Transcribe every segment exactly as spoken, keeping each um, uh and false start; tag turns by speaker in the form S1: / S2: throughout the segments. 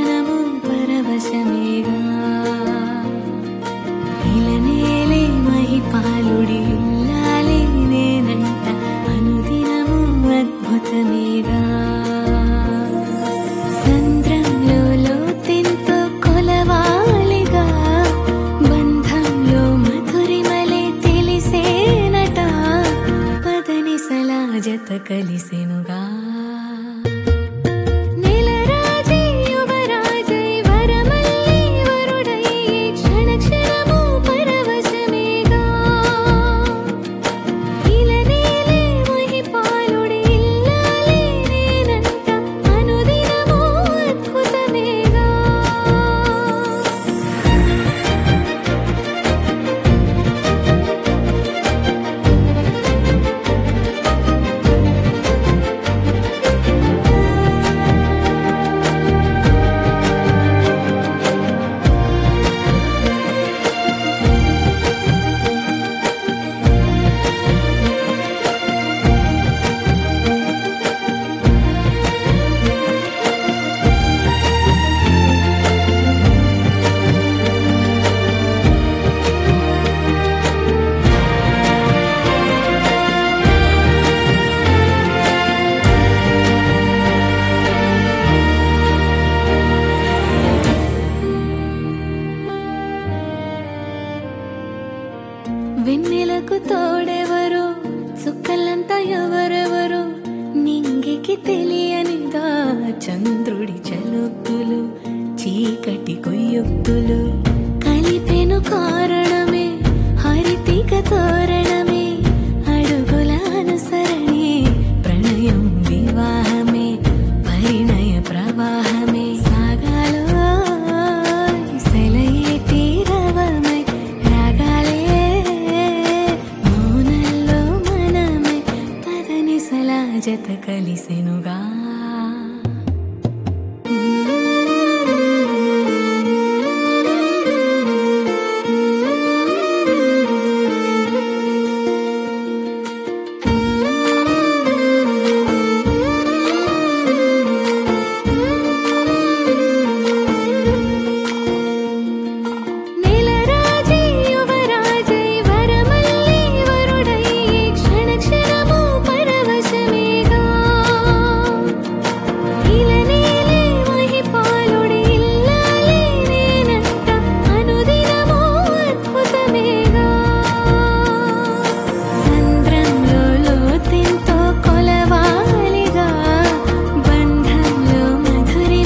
S1: అనుదినము పరవశమేగా ఇలనేలే మహిపాలుడి ఇల్లాలే నేనంట అనుదినము అద్భుతమేగా సంద్రంలో లోతెంతో కొలవాలిగా బంధంలో మధురిమలే తెలిసేనట పదనిసలా జత కలిసెనుగా వెన్నెలకు తోడెవరు సుక్కలంతా ఎవరెవరు నింగికి తెలియనిదా చంద్రుడి చలుక్కులు చీకటి కొయ్యొక్కులు కలిపెను కారణమే హరితిక తోరణమే అడుగుల అనుసరణే ప్రణయం వివాహమే పరిణయ ప్రవాహమే సాగాలో సెలయేటి రవమై రాగాలే మౌనంలో మనమై పదనిసలా జత కలిసెనుగా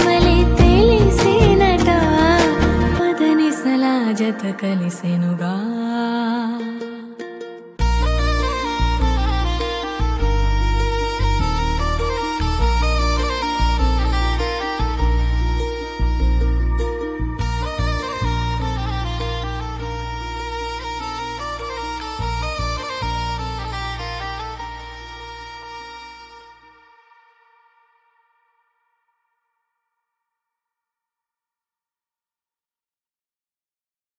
S1: జత కలిసెనుగా